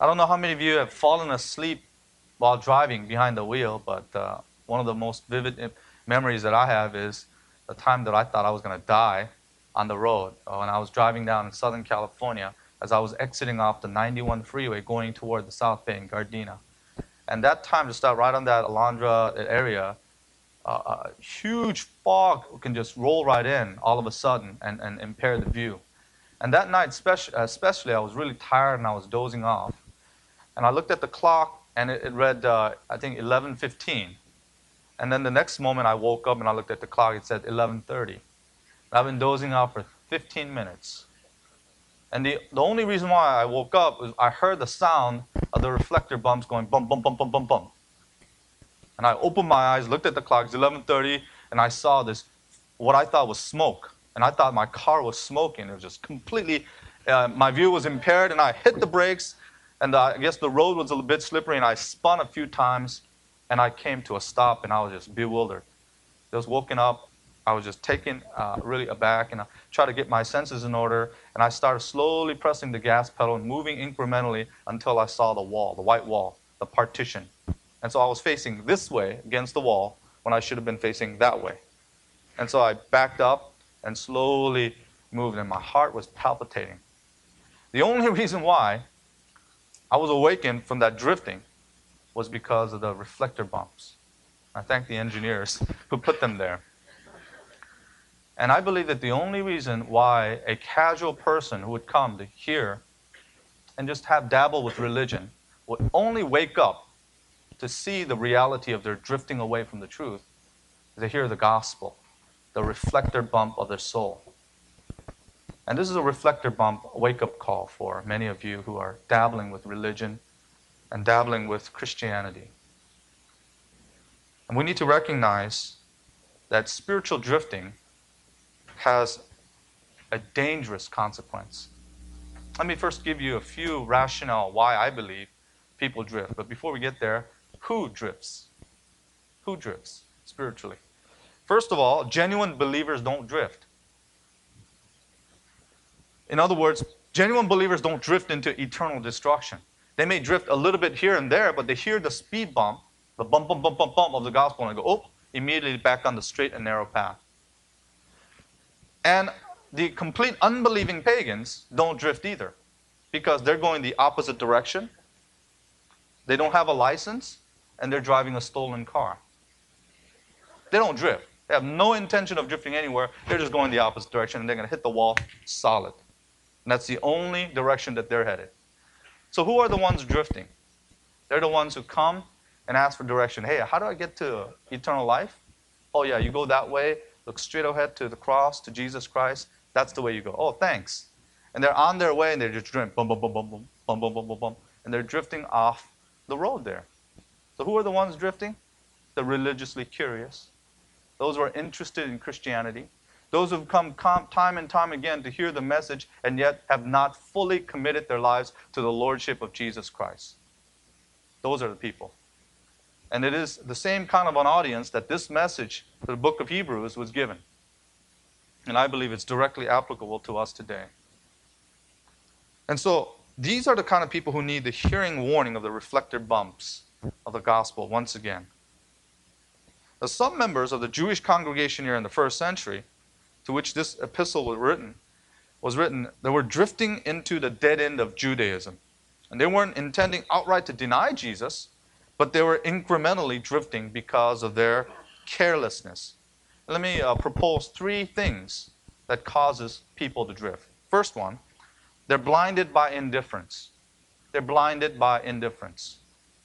I don't know how many of you have fallen asleep while driving behind the wheel, but one of the most vivid memories that I have is the time that I thought I was going to die on the road when I was driving down in Southern California as I was exiting off the 91 freeway going toward the South Bay in Gardena. And that time to stop right on that Alondra area, a huge fog can just roll right in all of a sudden and impair the view. And that night especially, I was really tired and I was dozing off. And I looked at the clock and it read, I think, 11:15. And then the next moment I woke up and I looked at the clock, it said 11:30. I've been dozing off for 15 minutes. And the only reason why I woke up was I heard the sound of the reflector bumps going bump, bump, bump, bump, bump, bump. And I opened my eyes, looked at the clock, it's 11:30, and I saw this, what I thought was smoke. And I thought my car was smoking. It was just completely, my view was impaired, and I hit the brakes, and I guess the road was a little bit slippery, and I spun a few times, and I came to a stop, and I was just bewildered. Just woken up, I was just taken really aback, and I tried to get my senses in order, and I started slowly pressing the gas pedal and moving incrementally until I saw the wall, the white wall, the partition. And so I was facing this way against the wall when I should have been facing that way. And so I backed up and slowly moved, and my heart was palpitating. The only reason why I was awakened from that drifting was because of the reflector bumps. I thank the engineers who put them there. And I believe that the only reason why a casual person who would come to hear and just have dabble with religion would only wake up to see the reality of their drifting away from the truth is to hear the gospel, the reflector bump of their soul. And this is a reflector bump wake-up call for many of you who are dabbling with religion and dabbling with Christianity. And we need to recognize that spiritual drifting has a dangerous consequence. Let me first give you a few rationale why I believe people drift. But before we get there, who drifts? Who drifts spiritually? First of all, genuine believers don't drift. In other words, genuine believers don't drift into eternal destruction. They may drift a little bit here and there, but they hear the speed bump, the bump, bump, bump, bump, bump of the gospel, and they go, oh, immediately back on the straight and narrow path. And the complete unbelieving pagans don't drift either, because they're going the opposite direction. They don't have a license, and they're driving a stolen car. They don't drift. They have no intention of drifting anywhere. They're just going the opposite direction, and they're going to hit the wall solid. And that's the only direction that they're headed. So who are the ones drifting? They're the ones who come and ask for direction. Hey, how do I get to eternal life? Oh, yeah, you go that way. Look straight ahead to the cross, to Jesus Christ. That's the way you go. Oh, thanks. And they're on their way, and they're just drifting. Bum, bum, bum, bum, bum, bum, bum, bum, bum, bum. And they're drifting off the road there. So who are the ones drifting? The religiously curious. Those who are interested in Christianity. Those who have come time and time again to hear the message and yet have not fully committed their lives to the lordship of Jesus Christ. Those are the people. And it is the same kind of an audience that this message, the book of Hebrews, was given. And I believe it's directly applicable to us today. And so these are the kind of people who need the hearing warning of the reflector bumps of the gospel once again. Now, some members of the Jewish congregation here in the first century, to which this epistle was written, they were drifting into the dead end of Judaism. And they weren't intending outright to deny Jesus, but they were incrementally drifting because of their carelessness. Let me propose three things that causes people to drift. First one, they're blinded by indifference. They're blinded by indifference.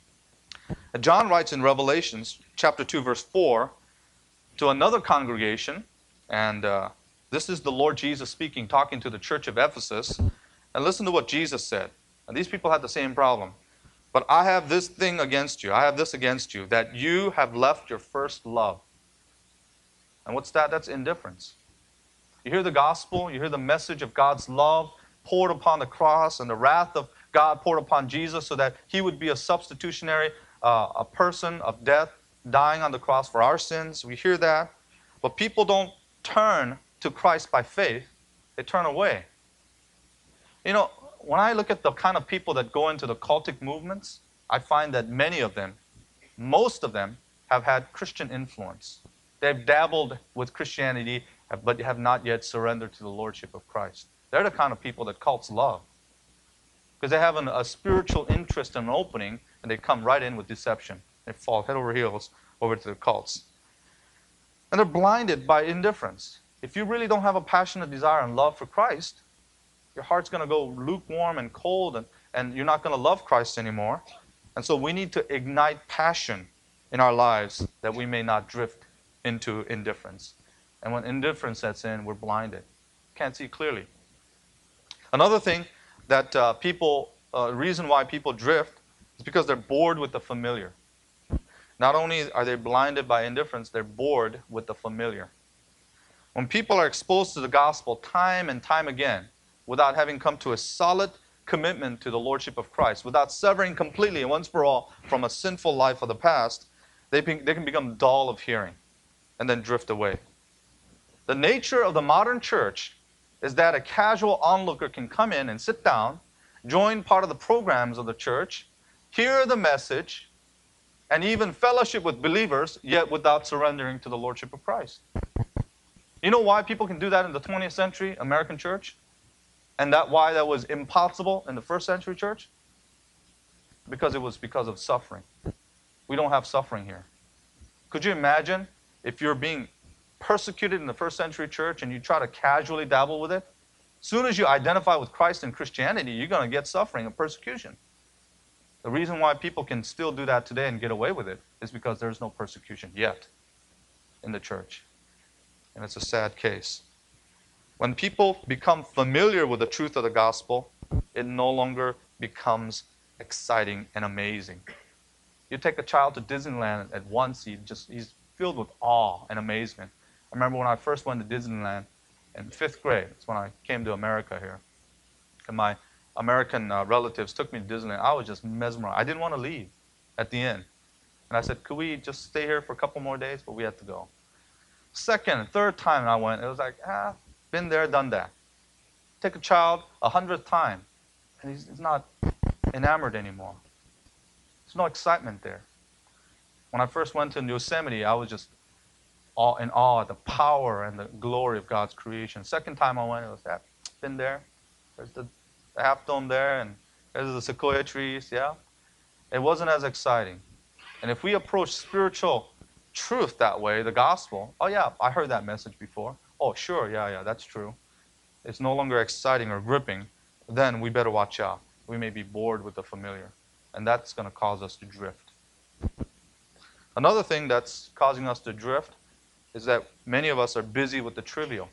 John writes in Revelations chapter 2, verse 4, to another congregation, and this is the Lord Jesus speaking, talking to the church of Ephesus. And listen to what Jesus said. And these people had the same problem. But I have this thing against you. I have this against you, that you have left your first love. And what's that? That's indifference. You hear the gospel, you hear the message of God's love poured upon the cross and the wrath of God poured upon Jesus so that he would be a substitutionary, a person of death, dying on the cross for our sins. We hear that. But people don't turn to Christ by faith. They turn away. You know, when I look at the kind of people that go into the cultic movements, I find that many of them, most of them, have had Christian influence. They've dabbled with Christianity, but have not yet surrendered to the Lordship of Christ. They're the kind of people that cults love. Because they have a spiritual interest and an opening, and they come right in with deception. They fall head over heels over to the cults. And they're blinded by indifference. If you really don't have a passionate desire and love for Christ, your heart's going to go lukewarm and cold, and you're not going to love Christ anymore. And so we need to ignite passion in our lives that we may not drift into indifference. And when indifference sets in, we're blinded. Can't see clearly. Another thing that reason why people drift is because they're bored with the familiar. Not only are they blinded by indifference, they're bored with the familiar. When people are exposed to the gospel time and time again, without having come to a solid commitment to the Lordship of Christ, without severing completely and once for all from a sinful life of the past, they can become dull of hearing and then drift away. The nature of the modern church is that a casual onlooker can come in and sit down, join part of the programs of the church, hear the message, and even fellowship with believers, yet without surrendering to the Lordship of Christ. You know why people can do that in the 20th century American church? And why that was impossible in the first century church? Because it was because of suffering. We don't have suffering here. Could you imagine if you're being persecuted in the first century church and you try to casually dabble with it? As soon as you identify with Christ and Christianity, you're going to get suffering and persecution. The reason why people can still do that today and get away with it is because there's no persecution yet in the church. And it's a sad case. When people become familiar with the truth of the gospel, it no longer becomes exciting and amazing. You take a child to Disneyland at once, he's filled with awe and amazement. I remember when I first went to Disneyland in 5th grade. That's when I came to America here. And my American relatives took me to Disneyland. I was just mesmerized. I didn't want to leave at the end. And I said, could we just stay here for a couple more days? But we had to go. Second and third time I went, it was like, been there, done that. Take a child 100th time, and he's not enamored anymore. There's no excitement there. When I first went to Yosemite, I was just in awe at the power and the glory of God's creation. Second time I went, it was that. Been there. There's the Half Dome there, and there's the sequoia trees, yeah. It wasn't as exciting. And if we approach spiritual truth that way, the gospel, oh yeah, I heard that message before. Oh sure, yeah, that's true. It's no longer exciting or gripping, then we better watch out. We may be bored with the familiar, and that's going to cause us to drift. Another thing that's causing us to drift is that many of us are busy with the trivial.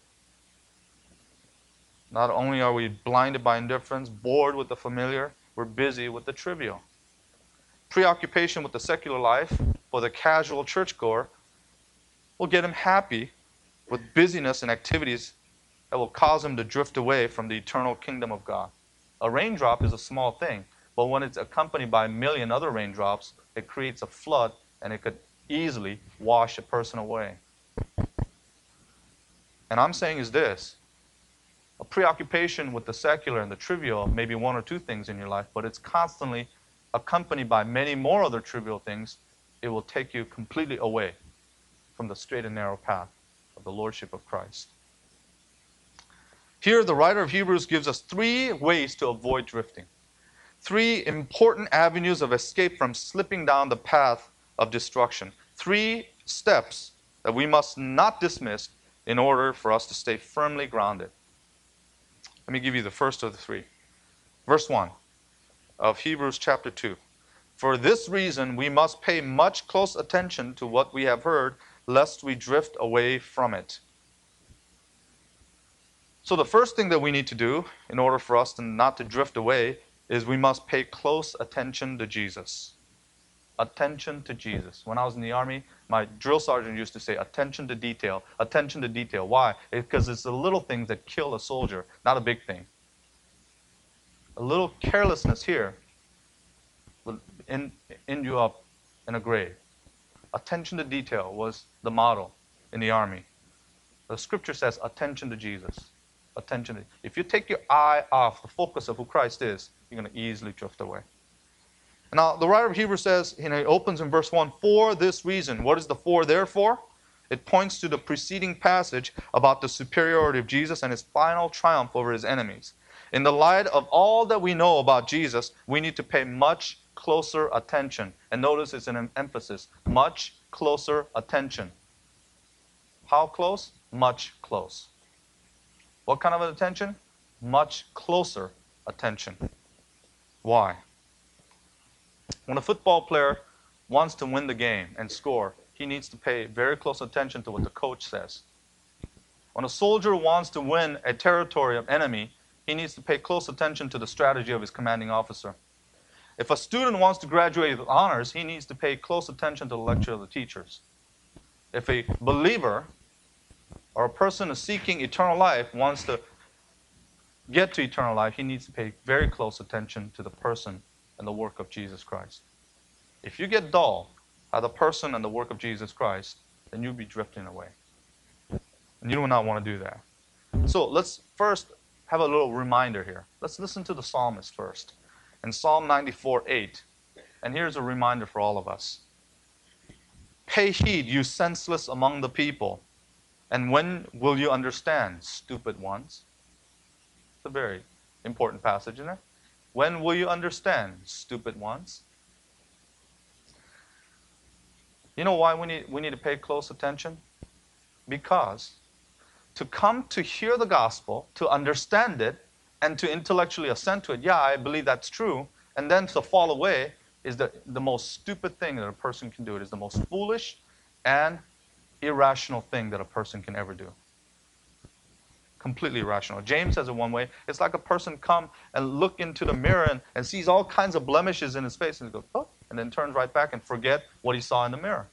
Not only are we blinded by indifference, bored with the familiar, we're busy with the trivial. Preoccupation with the secular life for the casual churchgoer will get him happy with busyness and activities that will cause him to drift away from the eternal kingdom of God. A raindrop is a small thing, but when it's accompanied by a million other raindrops, it creates a flood, and it could easily wash a person away. And I'm saying is this: a preoccupation with the secular and the trivial may be one or two things in your life, but it's constantly accompanied by many more other trivial things. It will take you completely away from the straight and narrow path of the Lordship of Christ. Here, the writer of Hebrews gives us 3 ways to avoid drifting. 3 important avenues of escape from slipping down the path of destruction. 3 steps that we must not dismiss in order for us to stay firmly grounded. Let me give you the first of the 3. Verse 1 of Hebrews chapter 2. For this reason we must pay much close attention to what we have heard, lest we drift away from it. So the first thing that we need to do in order for us not to drift away is we must pay close attention to Jesus. Attention to Jesus. When I was in the Army, my drill sergeant used to say, attention to detail, attention to detail. Why? Because it's the little things that kill a soldier, not a big thing. A little carelessness here will end you up in a grave. Attention to detail was the motto in the Army. The scripture says attention to Jesus. attention. If you take your eye off the focus of who Christ is, you're going to easily drift away. Now, the writer of Hebrews says, he opens in verse 1, for this reason. What is the for therefore? It points to the preceding passage about the superiority of Jesus and his final triumph over his enemies. In the light of all that we know about Jesus, we need to pay much closer attention. And notice it's an emphasis, much closer attention. How close? Much close. What kind of attention? Much closer attention. Why? When a football player wants to win the game and score, he needs to pay very close attention to what the coach says. When a soldier wants to win a territory of enemy, he needs to pay close attention to the strategy of his commanding officer. If a student wants to graduate with honors, he needs to pay close attention to the lecture of the teachers. If a believer or a person is seeking eternal life wants to get to eternal life, he needs to pay very close attention to the person and the work of Jesus Christ. If you get dull at the person and the work of Jesus Christ, then you'll be drifting away. And you do not want to do that. So let's first have a little reminder here. Let's listen to the psalmist first. In Psalm 94:8, and here's a reminder for all of us. Pay heed, you senseless among the people, and when will you understand, stupid ones? It's a very important passage, isn't it? When will you understand, stupid ones? You know why we need to pay close attention? Because to come to hear the gospel, to understand it, and to intellectually assent to it, yeah, I believe that's true, and then to fall away is the most stupid thing that a person can do. It is the most foolish and irrational thing that a person can ever do. Completely irrational. James says it one way. It's like a person come and look into the mirror and sees all kinds of blemishes in his face and goes, oh, and then turns right back and forget what he saw in the mirror.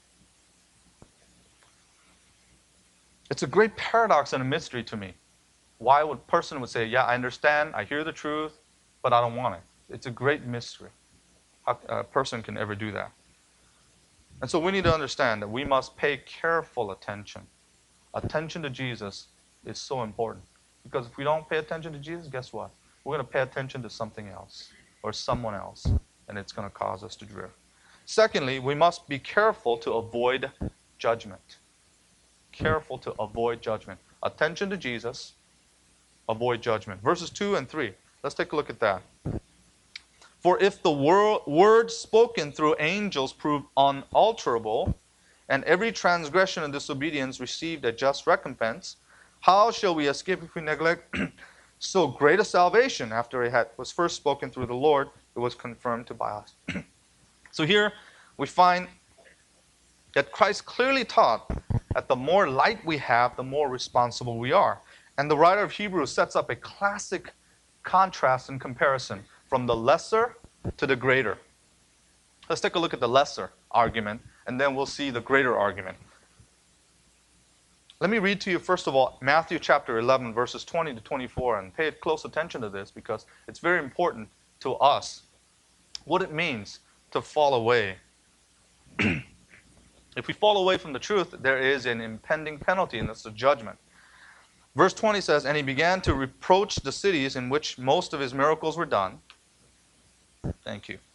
It's a great paradox and a mystery to me. Why a person would say, yeah, I understand, I hear the truth, but I don't want it. It's a great mystery. How a person can ever do that. And so we need to understand that we must pay careful attention. Attention to Jesus is so important. Because if we don't pay attention to Jesus, guess what? We're going to pay attention to something else or someone else, and it's going to cause us to drift. Secondly, we must be careful to avoid judgment. Careful to avoid judgment. Attention to Jesus, avoid judgment. Verses 2 and 3. Let's take a look at that. For if the word spoken through angels proved unalterable, and every transgression and disobedience received a just recompense, how shall we escape if we neglect so great a salvation? After it was first spoken through the Lord, it was confirmed by us. So here we find that Christ clearly taught that the more light we have, the more responsible we are. And the writer of Hebrews sets up a classic contrast and comparison from the lesser to the greater. Let's take a look at the lesser argument, and then we'll see the greater argument. Let me read to you, first of all, Matthew chapter 11, verses 20 to 24, and pay close attention to this because it's very important to us what it means to fall away. If we fall away from the truth, there is an impending penalty, and that's the judgment. Verse 20 says, and he began to reproach the cities in which most of his miracles were done. Thank you.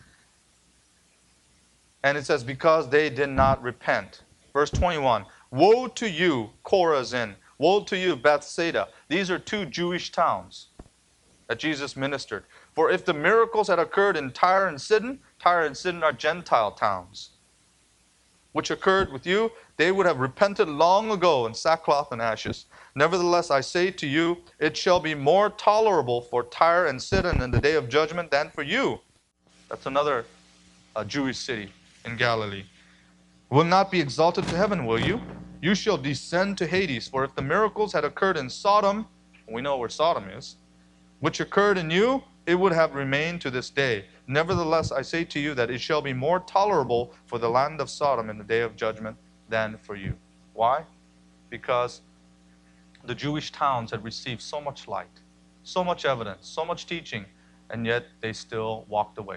And it says, because they did not repent. Verse 21, woe to you, Chorazin. Woe to you, Bethsaida. These are two Jewish towns that Jesus ministered. For if the miracles had occurred in Tyre and Sidon are Gentile towns, which occurred with you, they would have repented long ago in sackcloth and ashes. Nevertheless, I say to you, it shall be more tolerable for Tyre and Sidon in the day of judgment than for you. That's another Jewish city in Galilee. Will not be exalted to heaven, will you? You shall descend to Hades. For if the miracles had occurred in Sodom, we know where Sodom is, which occurred in you, it would have remained to this day. Nevertheless, I say to you that it shall be more tolerable for the land of Sodom in the day of judgment than for you. Why? Because the Jewish towns had received so much light, so much evidence, so much teaching, and yet they still walked away.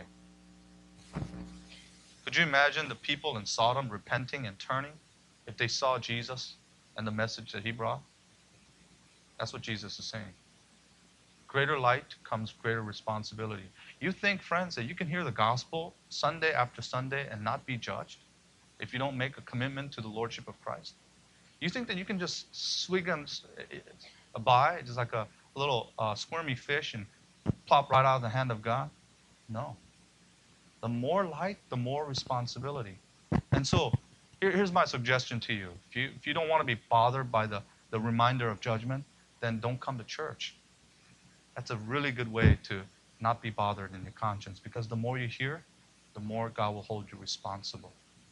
Could you imagine the people in Sodom repenting and turning if they saw Jesus and the message that he brought? That's what Jesus is saying. Greater light comes greater responsibility. You think, friends, that you can hear the gospel Sunday after Sunday and not be judged if you don't make a commitment to the Lordship of Christ? You think that you can just swig by, just like a little squirmy fish, and plop right out of the hand of God? No. The more light, the more responsibility. And so, here's my suggestion to you. If you don't want to be bothered by the reminder of judgment, then don't come to church. That's a really good way to not be bothered in your conscience, because the more you hear, the more God will hold you responsible.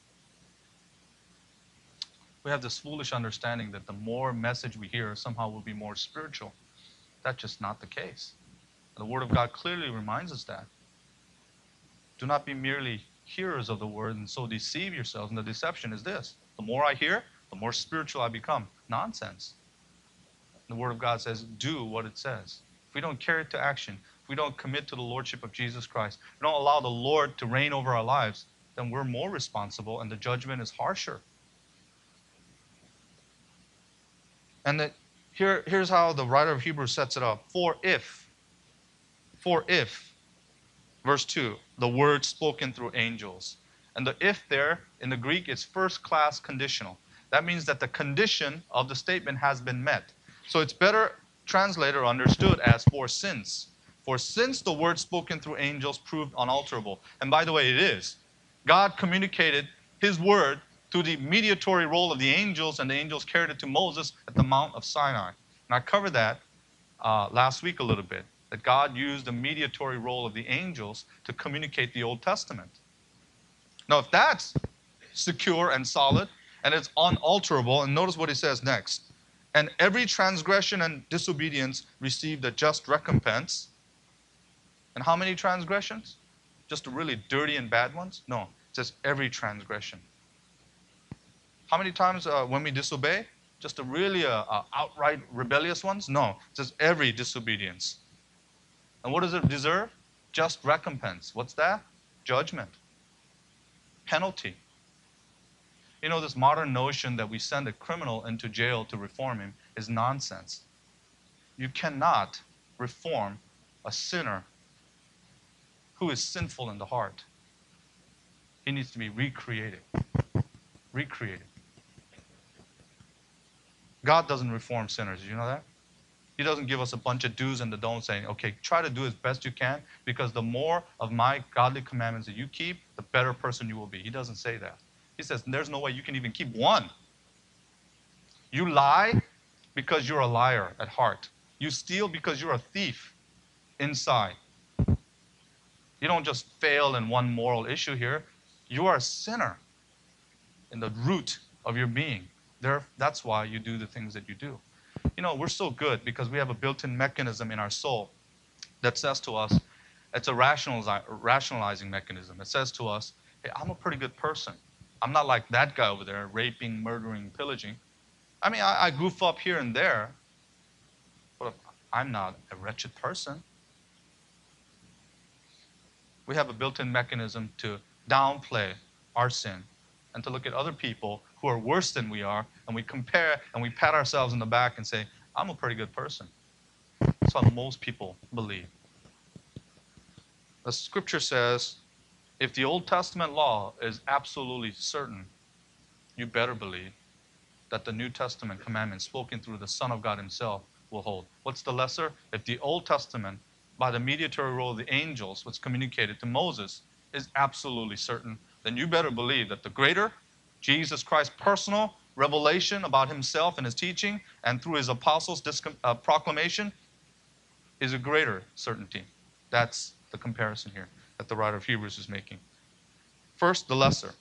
We have this foolish understanding that the more message we hear, somehow we'll be more spiritual. That's just not the case. The Word of God clearly reminds us that. Do not be merely hearers of the Word and so deceive yourselves. And the deception is this: the more I hear, the more spiritual I become. Nonsense. The Word of God says, do what it says. If we don't carry it to action, if we don't commit to the Lordship of Jesus Christ, if we don't allow the Lord to reign over our lives, then we're more responsible and the judgment is harsher. And here's how the writer of Hebrews sets it up. For if, verse 2, the word spoken through angels. And the if there, in the Greek, is first-class conditional. That means that the condition of the statement has been met. So it's better translated or understood as for since. For since the word spoken through angels proved unalterable. And by the way, it is. God communicated His word through the mediatory role of the angels, and the angels carried it to Moses at the Mount of Sinai. And I covered that last week a little bit, that God used the mediatory role of the angels to communicate the Old Testament. Now, if that's secure and solid, and it's unalterable, and notice what He says next. And every transgression and disobedience received a just recompense. And how many transgressions? Just the really dirty and bad ones? No, it says every transgression. How many times when we disobey? Just the really outright rebellious ones? No, it says every disobedience. And what does it deserve? Just recompense. What's that? Judgment. Penalty. You know, this modern notion that we send a criminal into jail to reform him is nonsense. You cannot reform a sinner who is sinful in the heart. He needs to be recreated. Recreated. God doesn't reform sinners. Did you know that? He doesn't give us a bunch of do's and the don'ts saying, okay, try to do as best you can, because the more of my godly commandments that you keep, the better person you will be. He doesn't say that. He says, there's no way you can even keep one. You lie because you're a liar at heart. You steal because you're a thief inside. You don't just fail in one moral issue here. You are a sinner in the root of your being. That's why you do the things that you do. You know, we're so good because we have a built-in mechanism in our soul that says to us, it's a rationalizing mechanism. It says to us, hey, I'm a pretty good person. I'm not like that guy over there, raping, murdering, pillaging. I mean, I goof up here and there, but I'm not a wretched person. We have a built-in mechanism to downplay our sin and to look at other people who are worse than we are, and we compare and we pat ourselves in the back and say, I'm a pretty good person. That's what most people believe. The scripture says, if the Old Testament law is absolutely certain, you better believe that the New Testament commandments spoken through the Son of God Himself will hold. What's the lesser? If the Old Testament, by the mediatory role of the angels, was communicated to Moses, is absolutely certain, then you better believe that the greater, Jesus Christ's personal revelation about Himself and His teaching, and through His apostles' proclamation, is a greater certainty. That's the comparison here that the writer of Hebrews is making. First, the lesser.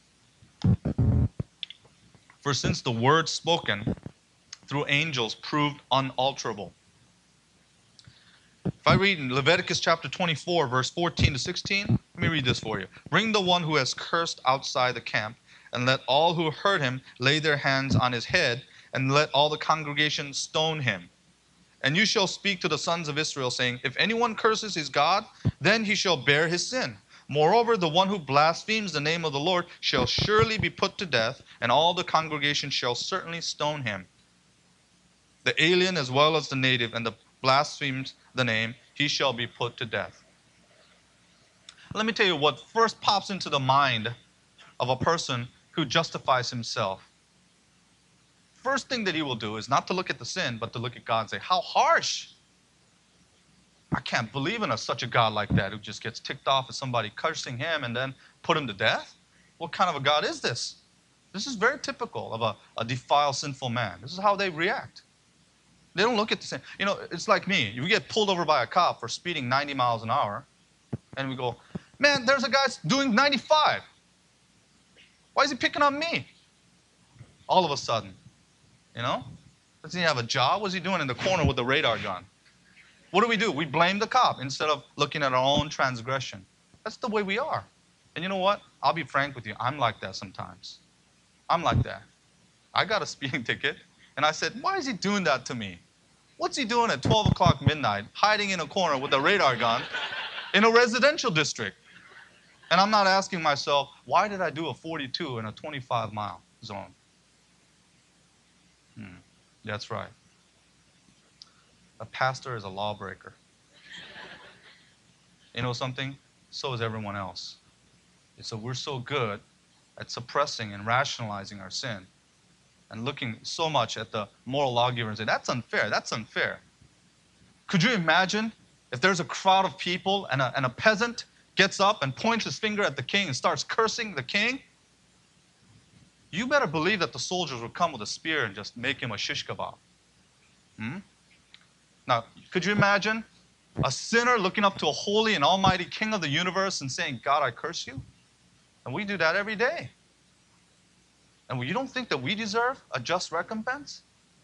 For since the word spoken through angels proved unalterable. If I read in Leviticus chapter 24, verse 14 to 16, let me read this for you. Bring the one who has cursed outside the camp, and let all who heard him lay their hands on his head, and let all the congregation stone him. And you shall speak to the sons of Israel, saying, if anyone curses his God, then he shall bear his sin. Moreover, the one who blasphemes the name of the Lord shall surely be put to death, and all the congregation shall certainly stone him. the alien as well as the native, and the blasphemes the name, he shall be put to death. Let me tell you what first pops into the mind of a person who justifies himself. First thing that he will do is not to look at the sin, but to look at God and say, how harsh! I can't believe in such a God like that who just gets ticked off at somebody cursing him and then put him to death. What kind of a God is this? This is very typical of a defiled, sinful man. This is how they react. They don't look at the sin. You know, it's like me. We get pulled over by a cop for speeding 90 miles an hour, and we go, man, there's a guy doing 95. Why is he picking on me? All of a sudden, you know? Doesn't he have a job? What's he doing in the corner with the radar gun? What do? We blame the cop instead of looking at our own transgression. That's the way we are. And you know what? I'll be frank with you. I'm like that sometimes. I'm like that. I got a speeding ticket, and I said, why is he doing that to me? What's he doing at 12 o'clock midnight, hiding in a corner with a radar gun in a residential district? And I'm not asking myself, why did I do a 42 in a 25-mile zone? That's right. A pastor is a lawbreaker. You know something? So is everyone else. So we're so good at suppressing and rationalizing our sin and looking so much at the moral lawgiver and say, that's unfair, that's unfair. Could you imagine if there's a crowd of people and a peasant gets up and points his finger at the king and starts cursing the king? You better believe that the soldiers would come with a spear and just make him a shish kebab. Now, could you imagine a sinner looking up to a holy and almighty king of the universe and saying, God, I curse you? And we do that every day. And you don't think that we deserve a just recompense?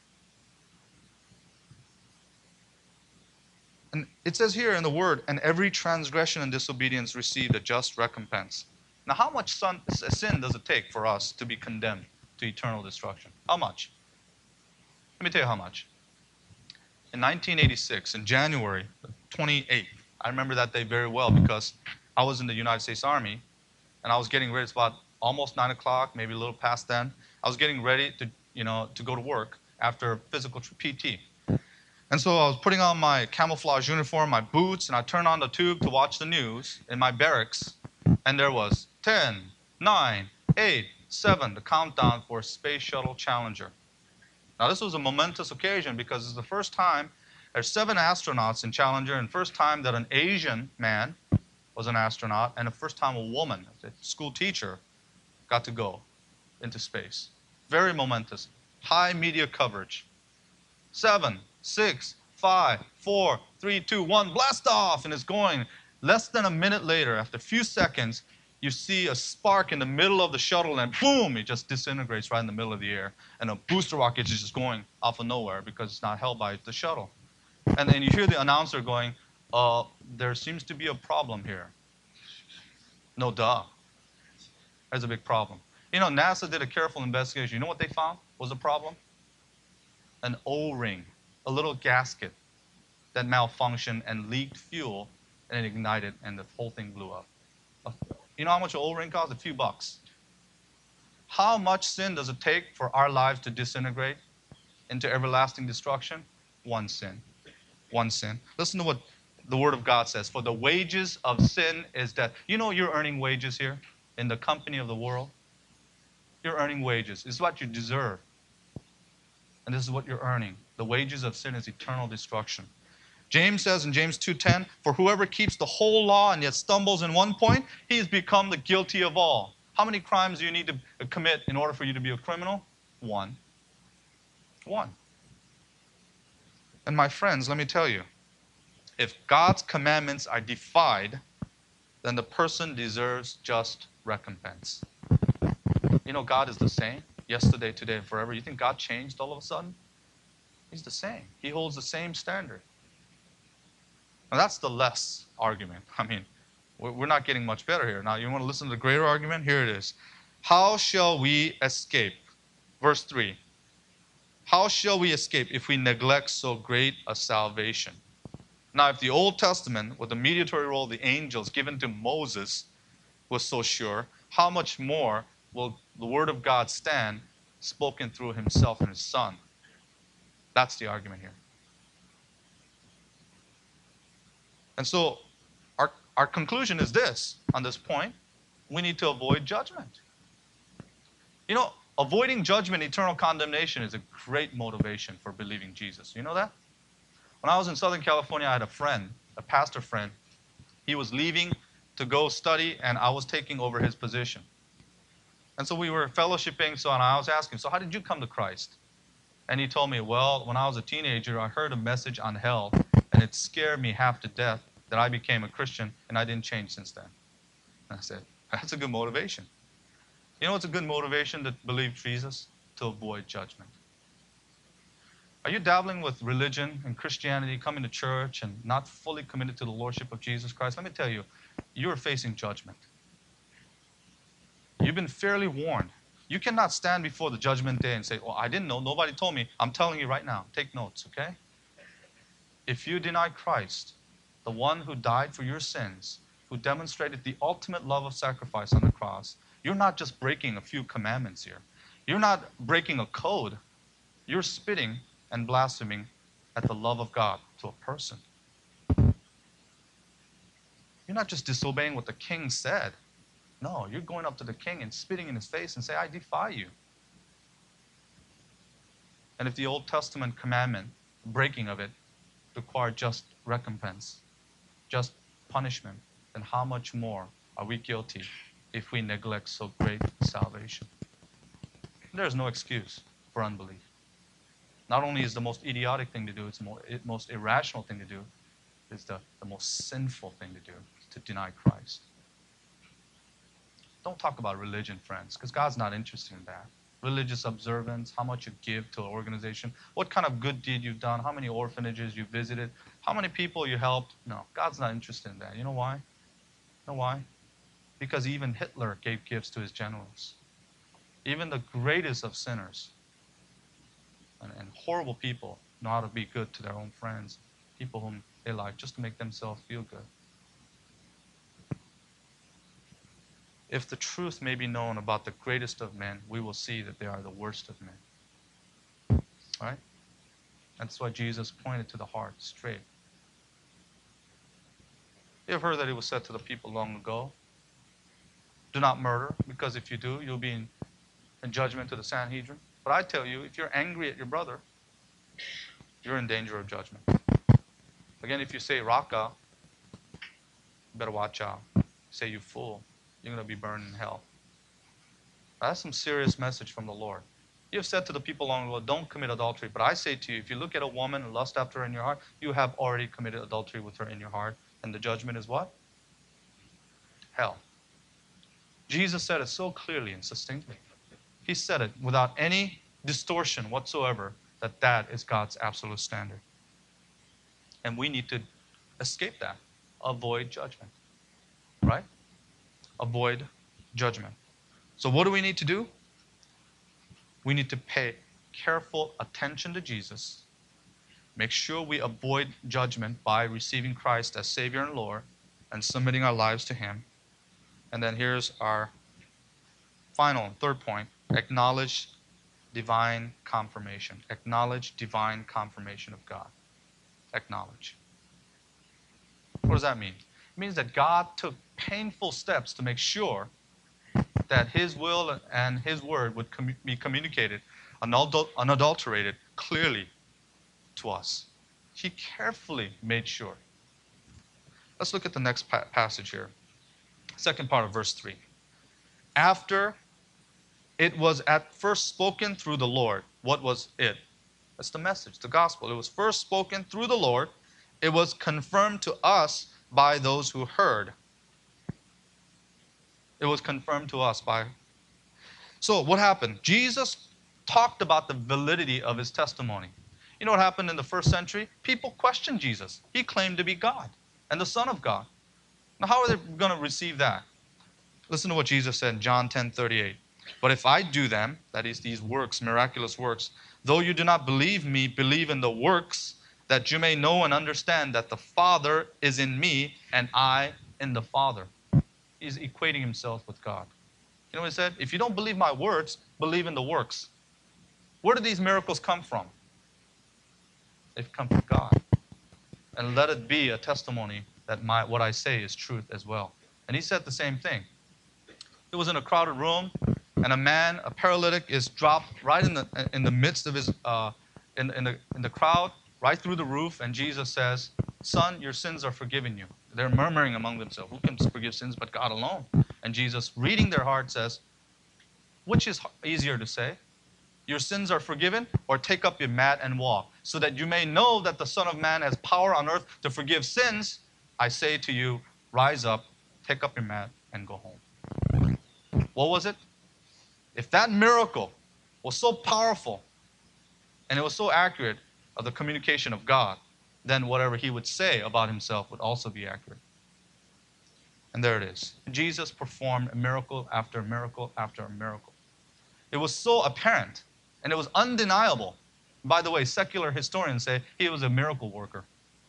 And it says here in the word, and every transgression and disobedience received a just recompense. Now, how much sin does it take for us to be condemned to eternal destruction? How much? Let me tell you how much. In 1986, in January 28th, I remember that day very well because I was in the United States Army, and I was getting ready. It's about almost 9 o'clock, maybe a little past then. I was getting ready to go to work after physical PT. And so I was putting on my camouflage uniform, my boots, and I turned on the tube to watch the news in my barracks, and there was 10, 9, 8, 7, the countdown for Space Shuttle Challenger. Now, this was a momentous occasion because it's the first time there's 7 astronauts in Challenger, and first time that an Asian man was an astronaut, and the first time a woman, a school teacher, got to go into space. Very momentous. High media coverage. 7, 6, 5, 4, 3, 2, 1, blast off, and it's going. Less than a minute later, after a few seconds, you see a spark in the middle of the shuttle, and boom, it just disintegrates right in the middle of the air. And a booster rocket is just going off of nowhere because it's not held by the shuttle. And then you hear the announcer going, there seems to be a problem here. No duh. There's a big problem. You know, NASA did a careful investigation. You know what they found was a problem? An O-ring, a little gasket that malfunctioned and leaked fuel, and it ignited, and the whole thing blew up. You know how much an O-ring costs? A few bucks. How much sin does it take for our lives to disintegrate into everlasting destruction? One sin. One sin. Listen to what the Word of God says. For the wages of sin is death. You know you're earning wages here in the company of the world? You're earning wages. It's what you deserve. And this is what you're earning. The wages of sin is eternal destruction. James says in James 2:10, for whoever keeps the whole law and yet stumbles in one point, he has become the guilty of all. How many crimes do you need to commit in order for you to be a criminal? One. One. And my friends, let me tell you, if God's commandments are defied, then the person deserves just recompense. You know, God is the same yesterday, today, and forever. You think God changed all of a sudden? He's the same. He holds the same standard. Now, that's the less argument. I mean, we're not getting much better here. Now, you want to listen to the greater argument? Here it is. How shall we escape? Verse 3. How shall we escape if we neglect so great a salvation? Now, if the Old Testament, with the mediatory role of the angels given to Moses, was so sure, how much more will the Word of God stand, spoken through Himself and His Son? That's the argument here. And so our conclusion is this on this point: we need to avoid judgment. You know, avoiding judgment, eternal condemnation is a great motivation for believing Jesus. You know that? When I was in Southern California, I had a friend, a pastor friend. He was leaving to go study, and I was taking over his position. And so we were fellowshipping, and I was asking, so how did you come to Christ? And he told me, well, when I was a teenager, I heard a message on hell, and it scared me half to death that I became a Christian, and I didn't change since then. And I said, that's a good motivation. You know what's a good motivation to believe Jesus? To avoid judgment. Are you dabbling with religion and Christianity, coming to church and not fully committed to the Lordship of Jesus Christ? Let me tell you, you're facing judgment. You've been fairly warned. You cannot stand before the judgment day and say, well, I didn't know, nobody told me. I'm telling you right now, take notes, okay? If you deny Christ, the one who died for your sins, who demonstrated the ultimate love of sacrifice on the cross, you're not just breaking a few commandments here. You're not breaking a code. You're spitting and blaspheming at the love of God to a person. You're not just disobeying what the king said. No, you're going up to the king and spitting in his face and say, I defy you. And if the Old Testament commandment, breaking of it, required just recompense, just punishment, then how much more are we guilty if we neglect so great salvation? There is no excuse for unbelief. Not only is the most idiotic thing to do, it's the most irrational thing to do, it's the most sinful thing to do, to deny Christ. Don't talk about religion, friends, because God's not interested in that. Religious observance, how much you give to an organization, what kind of good deed you've done, how many orphanages you visited, how many people you helped. No, God's not interested in that. You know why? You know why? Because even Hitler gave gifts to his generals. Even the greatest of sinners and horrible people know how to be good to their own friends, people whom they like, just to make themselves feel good. If the truth may be known about the greatest of men, we will see that they are the worst of men. Right? That's why Jesus pointed to the heart straight. You have heard that it was said to the people long ago, do not murder, because if you do, you'll be in judgment to the Sanhedrin. But I tell you, if you're angry at your brother, you're in danger of judgment. Again, if you say raka, you better watch out. Say you fool, you're going to be burned in hell. That's some serious message from the Lord. You have said to the people long ago, don't commit adultery. But I say to you, if you look at a woman and lust after her in your heart, you have already committed adultery with her in your heart. And the judgment is what? Hell. Jesus said it so clearly and succinctly. He said it without any distortion whatsoever that that is God's absolute standard. And we need to escape that. Avoid judgment. Right? Avoid judgment. So what do we need to do? We need to pay careful attention to Jesus. Make sure we avoid judgment by receiving Christ as Savior and Lord and submitting our lives to Him. And then here's our final, third point. Acknowledge divine confirmation. Acknowledge divine confirmation of God. Acknowledge. What does that mean? It means that God took painful steps to make sure that His will and His word would be communicated unadulterated clearly to us. He carefully made sure. Let's look at the next passage here. Second part of verse 3. After it was at first spoken through the Lord. What was it? That's the message, the gospel. It was first spoken through the Lord. It was confirmed to us by those who heard. It was confirmed to us by. So what happened? Jesus talked about the validity of His testimony. You know what happened in the first century? People questioned Jesus. He claimed to be God and the Son of God. Now how are they going to receive that? Listen to what Jesus said in John 10:38. But if I do them, that is these works, miraculous works, though you do not believe me, believe in the works, that you may know and understand that the Father is in me and I in the Father. He's equating Himself with God. You know what He said? If you don't believe my words, believe in the works. Where did these miracles come from? They've come from God. And let it be a testimony that what I say is truth as well. And he said the same thing. He was in a crowded room, and a man, a paralytic, is dropped right in the midst of his in the crowd, right through the roof. And Jesus says, "Son, your sins are forgiven you." They're murmuring among themselves, "Who can forgive sins but God alone?" And Jesus, reading their heart, says, "Which is easier to say? Your sins are forgiven, or take up your mat and walk, so that you may know that the Son of Man has power on earth to forgive sins. I say to you, rise up, take up your mat, and go home." What was it? If that miracle was so powerful and it was so accurate of the communication of God, then whatever he would say about himself would also be accurate. And there it is. Jesus performed a miracle after a miracle after a miracle. It was so apparent and it was undeniable. By the way, secular historians say he was a miracle worker.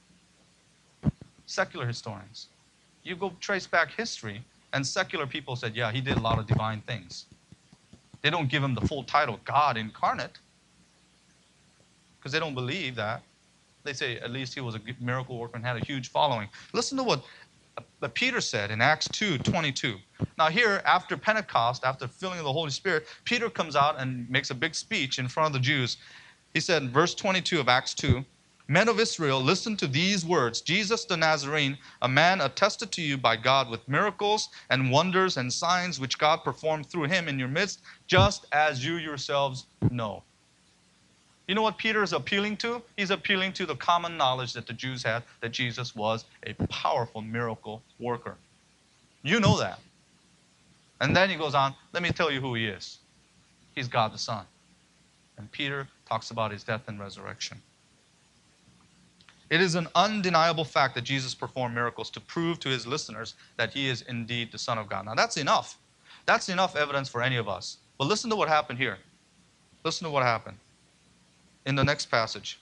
Secular historians. You go trace back history, and secular people said, yeah, he did a lot of divine things. They don't give him the full title, God incarnate, because they don't believe that. They say at least he was a miracle worker and had a huge following. Listen to what Peter said in Acts 2:22. Now here, after Pentecost, after filling of the Holy Spirit, Peter comes out and makes a big speech in front of the Jews. He said in verse 22 of Acts 2, "Men of Israel, listen to these words. Jesus the Nazarene, a man attested to you by God with miracles and wonders and signs which God performed through him in your midst, just as you yourselves know." You know what Peter is appealing to? He's appealing to the common knowledge that the Jews had that Jesus was a powerful miracle worker. You know that. And then he goes on, let me tell you who he is. He's God the Son. And Peter talks about his death and resurrection. It is an undeniable fact that Jesus performed miracles to prove to his listeners that he is indeed the Son of God. Now that's enough. That's enough evidence for any of us. But listen to what happened here. Listen to what happened in the next passage.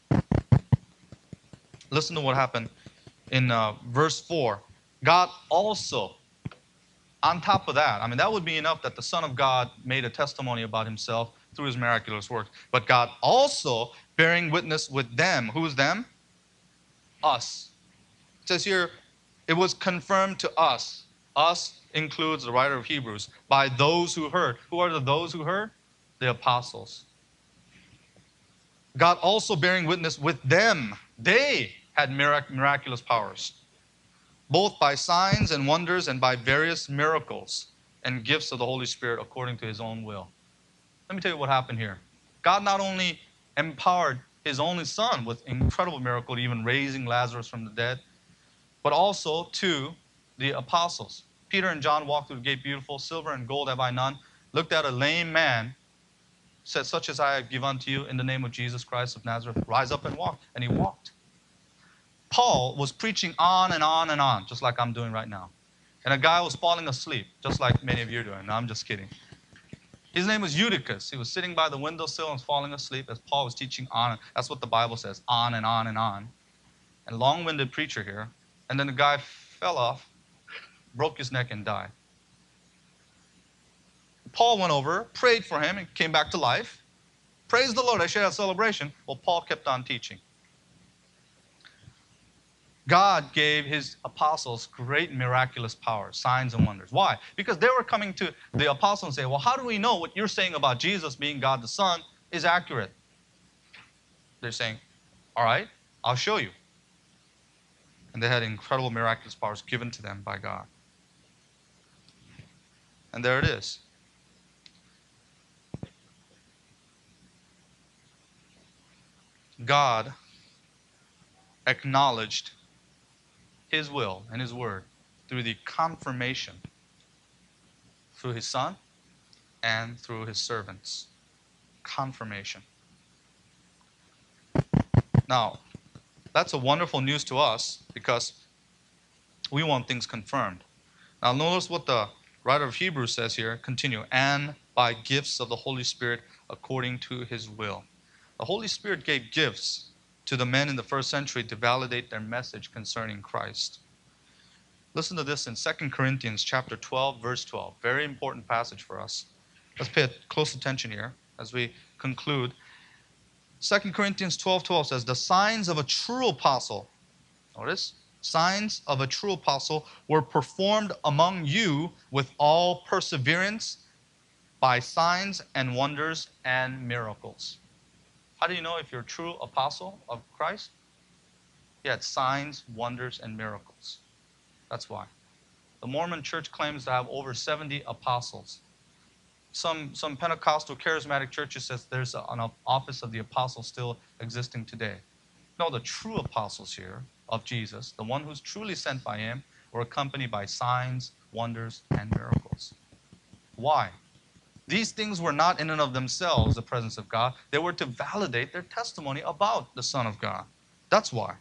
Listen to what happened in verse 4. God also, on top of that, I mean, that would be enough that the Son of God made a testimony about himself through his miraculous works. But God also bearing witness with them. Who's them? Us. It says here, it was confirmed to us. Us includes the writer of Hebrews. By those who heard. Who are those who heard? The apostles. God also bearing witness with them. They had miraculous powers, both by signs and wonders and by various miracles and gifts of the Holy Spirit according to his own will. Let me tell you what happened here. God not only empowered his only Son with incredible miracle, even raising Lazarus from the dead, but also to the apostles. Peter and John walked through the gate beautiful. Silver and gold have I none. Looked at a lame man, said, such as I give unto you in the name of Jesus Christ of Nazareth, rise up and walk. And he walked. Paul was preaching on and on and on, just like I'm doing right now. And a guy was falling asleep, just like many of you are doing. No, I'm just kidding. His name was Eutychus. He was sitting by the windowsill and was falling asleep as Paul was teaching on. That's what the Bible says, on and on and on. And long-winded preacher here. And then the guy fell off, broke his neck, and died. Paul went over, prayed for him, and came back to life. Praise the Lord, I should have a celebration. Well, Paul kept on teaching. God gave his apostles great miraculous powers, signs and wonders. Why? Because they were coming to the apostles and saying, well, how do we know what you're saying about Jesus being God the Son is accurate? They're saying, all right, I'll show you. And they had incredible miraculous powers given to them by God. And there it is. God acknowledged his will and his word through the confirmation through his Son and through his servants. Confirmation. Now, that's a wonderful news to us because we want things confirmed. Now, notice what the writer of Hebrews says here. Continue. And by gifts of the Holy Spirit according to his will. The Holy Spirit gave gifts to the men in the first century to validate their message concerning Christ. Listen to this in 2 Corinthians chapter 12, verse 12. Very important passage for us. Let's pay close attention here as we conclude. 2 Corinthians 12:12 says, the signs of a true apostle, notice, signs of a true apostle were performed among you with all perseverance by signs and wonders and miracles. How do you know if you're a true apostle of Christ? Yeah, it's signs, wonders, and miracles. That's why. The Mormon church claims to have over 70 apostles. Some Pentecostal charismatic churches says there's an office of the apostle still existing today. No, the true apostles here of Jesus, the one who's truly sent by him, were accompanied by signs, wonders, and miracles. Why? These things were not in and of themselves the presence of God. They were to validate their testimony about the Son of God. That's why.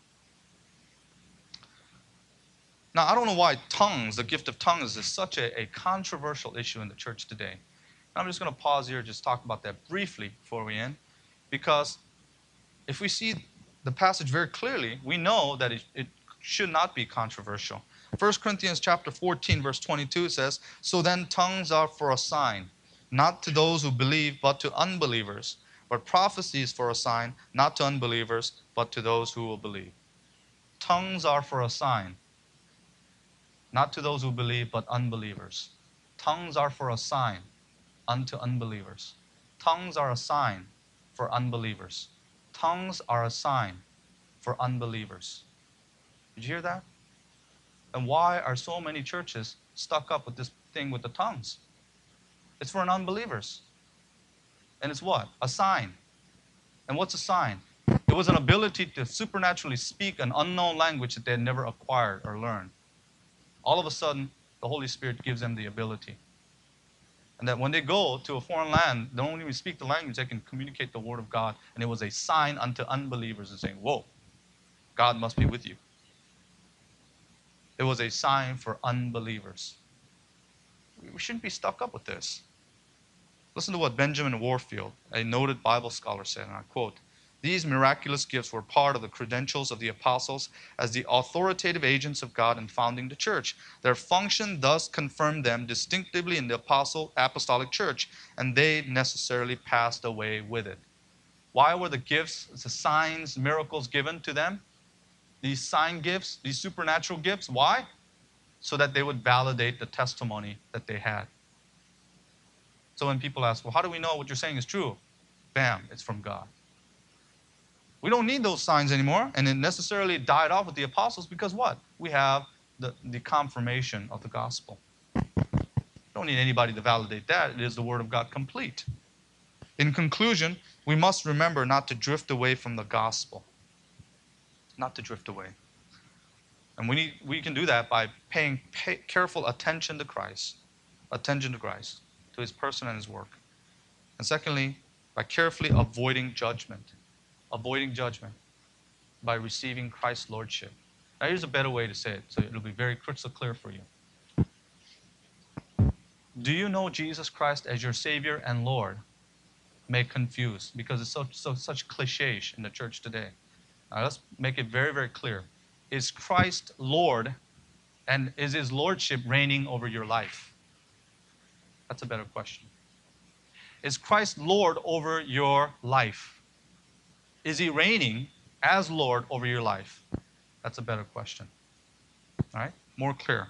Now, I don't know why tongues, the gift of tongues, is such a controversial issue in the church today. I'm just going to pause here and just talk about that briefly before we end. Because if we see the passage very clearly, we know that it should not be controversial. 1 Corinthians chapter 14, verse 22 says, so then tongues are for a sign, not to those who believe, but to unbelievers. But prophecy is for a sign, not to unbelievers, but to those who will believe. Tongues are for a sign, not to those who believe, but unbelievers. Tongues are for a sign unto unbelievers. Tongues are a sign for unbelievers. Tongues are a sign for unbelievers. Did you hear that? And why are so many churches stuck up with this thing with the tongues? It's for unbelievers. And it's what? A sign. And what's a sign? It was an ability to supernaturally speak an unknown language that they had never acquired or learned. All of a sudden, the Holy Spirit gives them the ability. And that when they go to a foreign land, they don't even speak the language, they can communicate the word of God. And it was a sign unto unbelievers and saying, whoa, God must be with you. It was a sign for unbelievers. We shouldn't be stuck up with this. Listen to what Benjamin Warfield, a noted Bible scholar, said, and I quote, these miraculous gifts were part of the credentials of the apostles as the authoritative agents of God in founding the church. Their function thus confirmed them distinctively in the apostolic church, and they necessarily passed away with it. Why were the gifts, the signs, miracles given to them? These sign gifts, these supernatural gifts, why? So that they would validate the testimony that they had. So when people ask, well, how do we know what you're saying is true? Bam, it's from God. We don't need those signs anymore, and it necessarily died off with the apostles because what? We have the confirmation of the gospel. We don't need anybody to validate that. It is the word of God complete. In conclusion, we must remember not to drift away from the gospel. Not to drift away. And we can do that by paying careful attention to Christ. Attention to Christ, to his person and his work. And secondly, by carefully avoiding judgment. Avoiding judgment by receiving Christ's lordship. Now here's a better way to say it, so it'll be very crystal clear for you. Do you know Jesus Christ as your Savior and Lord? May confuse, because it's such cliches in the church today. Now let's make it very, very clear. Is Christ Lord, and is his lordship reigning over your life? That's a better question. Is Christ Lord over your life? Is he reigning as Lord over your life? That's a better question. All right? More clear.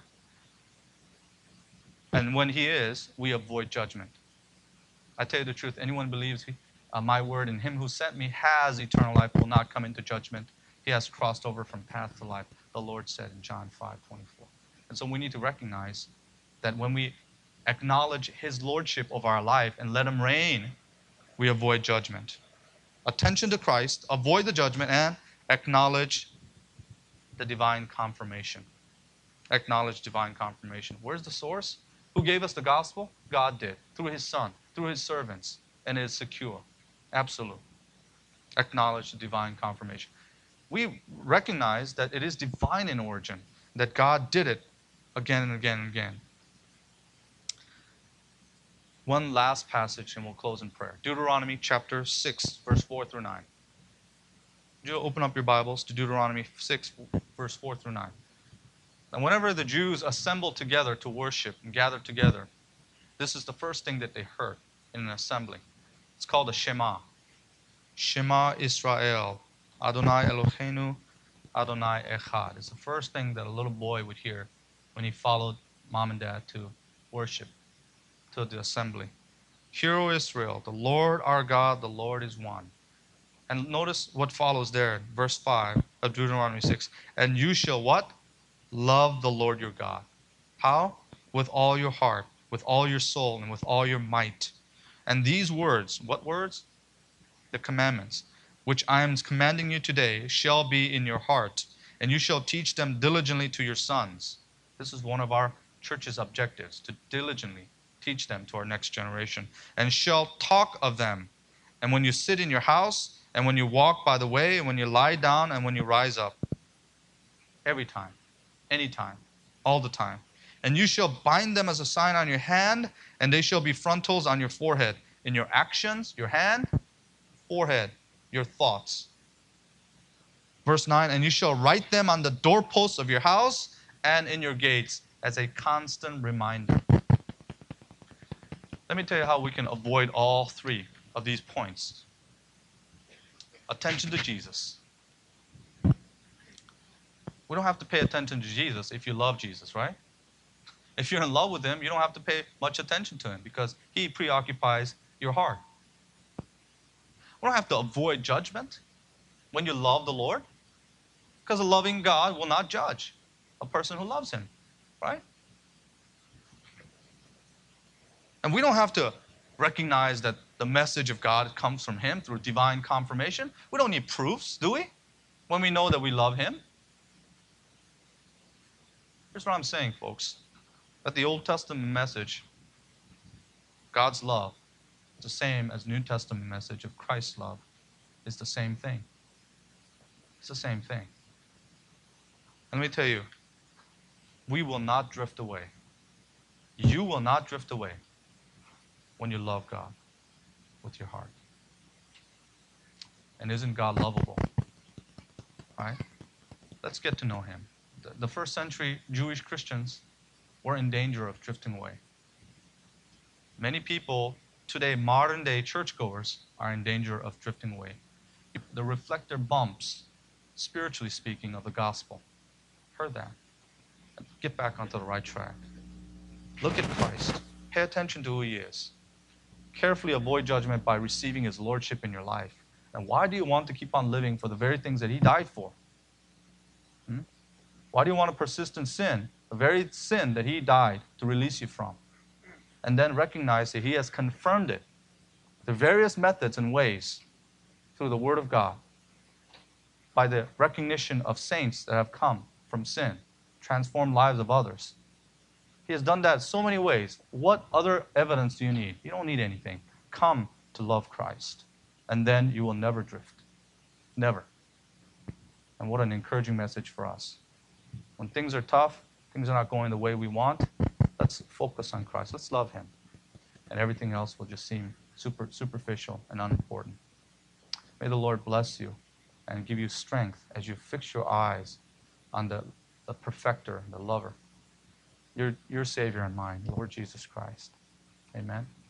And when he is, we avoid judgment. I tell you the truth, anyone believes my word in him who sent me has eternal life, will not come into judgment. He has crossed over from path to life, the Lord said in John 5:24. And so we need to recognize that when we acknowledge his lordship of our life and let him reign, we avoid judgment. Attention to Christ, avoid the judgment, and acknowledge the divine confirmation. Acknowledge divine confirmation. Where's the source? Who gave us the gospel? God did, through his Son, through his servants, and it is secure. Absolute. Acknowledge the divine confirmation. We recognize that it is divine in origin, that God did it again and again and again. One last passage and we'll close in prayer. Deuteronomy chapter 6, verse 4 through 9. Would you open up your Bibles to Deuteronomy 6, verse 4 through 9. And whenever the Jews assembled together to worship and gathered together, this is the first thing that they heard in an assembly. It's called a Shema. Shema Israel, Adonai Eloheinu, Adonai Echad. It's the first thing that a little boy would hear when he followed mom and dad to worship, to the assembly. Hear, O Israel, the Lord our God, the Lord is one. And notice what follows there, verse 5 of Deuteronomy 6. And you shall what? Love the Lord your God. How? With all your heart, with all your soul, and with all your might. And these words, what words? The commandments, which I am commanding you today, shall be in your heart, and you shall teach them diligently to your sons. This is one of our church's objectives, to diligently teach them to our next generation. And shall talk of them. And when you sit in your house, and when you walk by the way, and when you lie down, and when you rise up. Every time, anytime, all the time. And you shall bind them as a sign on your hand, and they shall be frontals on your forehead. In your actions, your hand, forehead, your thoughts. Verse 9, and you shall write them on the doorposts of your house and in your gates as a constant reminder. Let me tell you how we can avoid all three of these points. Attention to Jesus. We don't have to pay attention to Jesus if you love Jesus, right? If you're in love with him, you don't have to pay much attention to him because he preoccupies your heart. We don't have to avoid judgment when you love the Lord because a loving God will not judge a person who loves him, right? And we don't have to recognize that the message of God comes from him through divine confirmation. We don't need proofs, do we? When we know that we love him. Here's what I'm saying, folks. That the Old Testament message, God's love, is the same as New Testament message of Christ's love. It's the same thing. It's the same thing. And let me tell you, we will not drift away. You will not drift away when you love God with your heart. And isn't God lovable? Right? Let's get to know him. The first century Jewish Christians were in danger of drifting away. Many people today, modern day churchgoers, are in danger of drifting away. The reflector bumps, spiritually speaking, of the gospel. Heard that. Get back onto the right track. Look at Christ. Pay attention to who he is. Carefully avoid judgment by receiving his lordship in your life. And why do you want to keep on living for the very things that he died for? Why do you want to persist in sin, the very sin that he died to release you from? And then recognize that he has confirmed it through various methods and ways, through the Word of God, by the recognition of saints that have come from sin, transformed lives of others. He has done that so many ways. What other evidence do you need? You don't need anything. Come to love Christ, and then you will never drift. Never. And what an encouraging message for us. When things are tough, things are not going the way we want, let's focus on Christ. Let's love him. And everything else will just seem superficial and unimportant. May the Lord bless you and give you strength as you fix your eyes on the perfecter, the lover, your Savior and mine, Lord Jesus Christ. Amen.